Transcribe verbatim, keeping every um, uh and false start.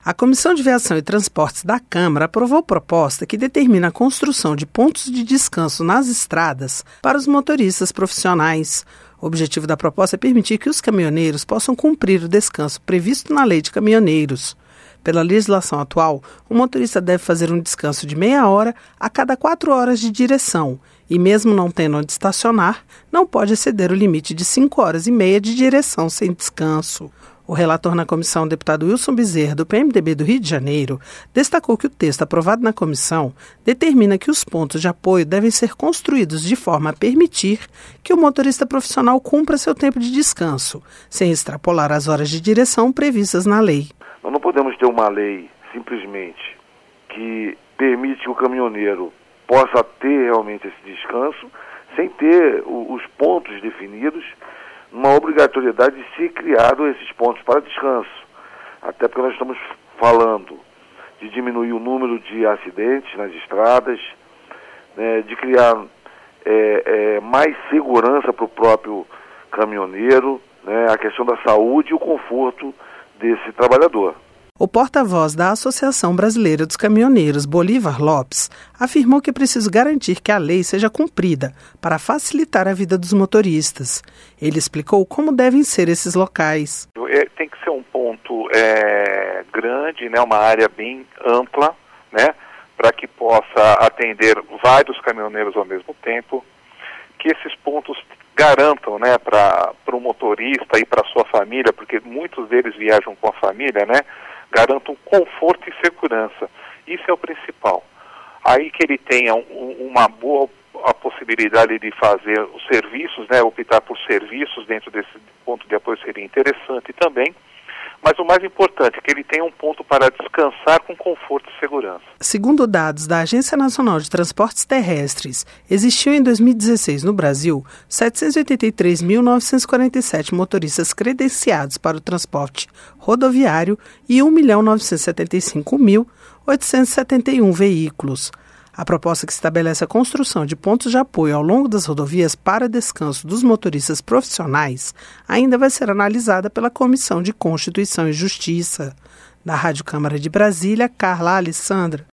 A Comissão de Viação e Transportes da Câmara aprovou proposta que determina a construção de pontos de descanso nas estradas para os motoristas profissionais. O objetivo da proposta é permitir que os caminhoneiros possam cumprir o descanso previsto na Lei de Caminhoneiros. Pela legislação atual, o motorista deve fazer um descanso de meia hora a cada quatro horas de direção e, mesmo não tendo onde estacionar, não pode exceder o limite de cinco horas e meia de direção sem descanso. O relator na comissão, o deputado Wilson Bezerra, do P M D B do Rio de Janeiro, destacou que o texto aprovado na comissão determina que os pontos de apoio devem ser construídos de forma a permitir que o motorista profissional cumpra seu tempo de descanso, sem extrapolar as horas de direção previstas na lei. Nós não podemos ter uma lei, simplesmente, que permite que o caminhoneiro possa ter realmente esse descanso, sem ter o, os pontos definidos, uma obrigatoriedade de ser criado esses pontos para descanso. Até porque nós estamos falando de diminuir o número de acidentes nas estradas, né, de criar é, é, mais segurança para o próprio caminhoneiro, né, a questão da saúde e o conforto desse trabalhador. O porta-voz da Associação Brasileira dos Caminhoneiros, Bolívar Lopes, afirmou que é preciso garantir que a lei seja cumprida para facilitar a vida dos motoristas. Ele explicou como devem ser esses locais. É, tem que ser um ponto é, grande, né, uma área bem ampla, né, para que possa atender vários caminhoneiros ao mesmo tempo, que esses pontos garantam, né, para o motorista e para a sua família, porque muitos deles viajam com a família, né, garantam conforto e segurança. Isso é o principal. Aí que ele tenha um, uma boa a possibilidade de fazer os serviços, né, optar por serviços dentro desse ponto de apoio seria interessante também. Mas o mais importante é que ele tenha um ponto para descansar com conforto e segurança. Segundo dados da Agência Nacional de Transportes Terrestres, existiu em dois mil e dezesseis no Brasil setecentos e oitenta e três mil novecentos e quarenta e sete motoristas credenciados para o transporte rodoviário e um milhão novecentos e setenta e cinco mil oitocentos e setenta e um veículos. A proposta que estabelece a construção de pontos de apoio ao longo das rodovias para descanso dos motoristas profissionais ainda vai ser analisada pela Comissão de Constituição e Justiça. Da Rádio Câmara de Brasília, Carla Alessandra.